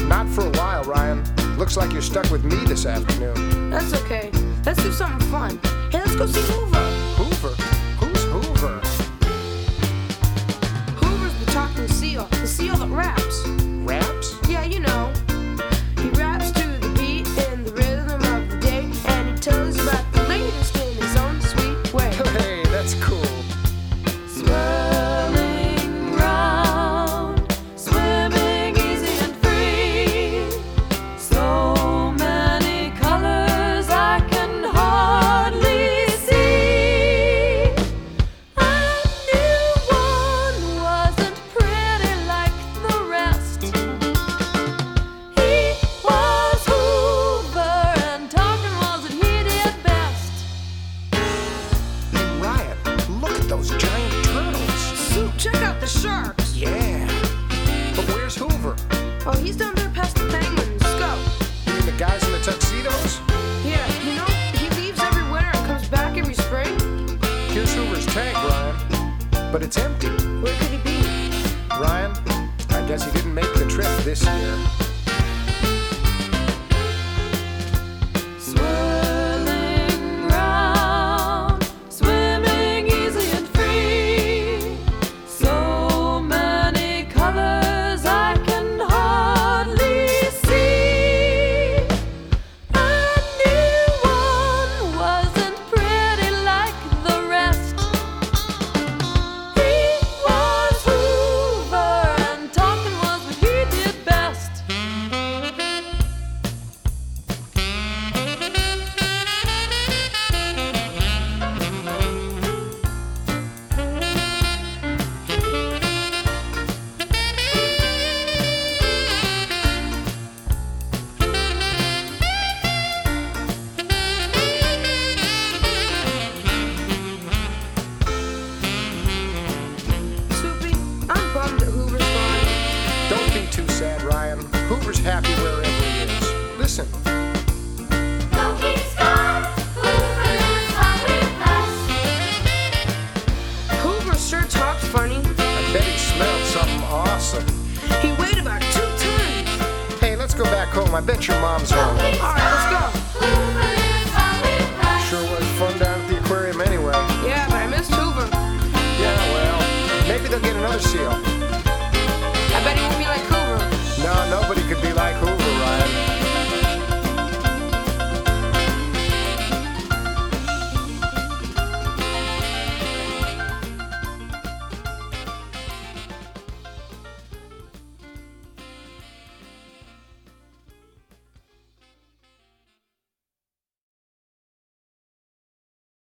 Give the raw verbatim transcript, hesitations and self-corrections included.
Not for a while, Ryan. Looks like you're stuck with me this afternoon. That's okay. Let's do something fun. Hey, let's go see Hoover. Hoover? Who's Hoover? Hoover's the talking seal. The seal that raps. Raps? Yeah, you know. He raps to the beat and the rhythm of the day, and he tells about the latest in his own sweet way. Hey, that's cool. Swirling round, swimming easy and free. So many colors I can hardly see. I knew one wasn't pretty like the rest. He was Hoover, and talking was what he did best. Hey, Ryan, look at those giant turtles. Soup, check out the sharks. Yeah. But where's Hoover? Oh, he's down there past the penguins. Go. You mean the guys in the tuxedos? Yeah, you know, he leaves every winter and comes back every spring. Here's Hoover's tank, Ryan. But it's empty. Where could he be? Ryan, I guess he didn't make the trip this year. Swirling round, swimming easy and free. So many colors I can hardly see. I knew one wasn't pretty like the rest. He was Hoover, and talking was what he did best. Soupy, I'm bummed that Hoover's gone. Don't be too sad, Ryan. Hoover's happy wherever he is. Listen. Though he's gone, Hoover lives on with us. Hoover sure talks funny. I bet he smelled something awesome. He weighed about two tons. Hey, let's go back home. I bet your mom's home. All right, let's go. Hoover lives on with us. Sure was fun down at the aquarium anyway. Yeah, but I missed Hoover. Yeah, well, maybe they'll get another seal.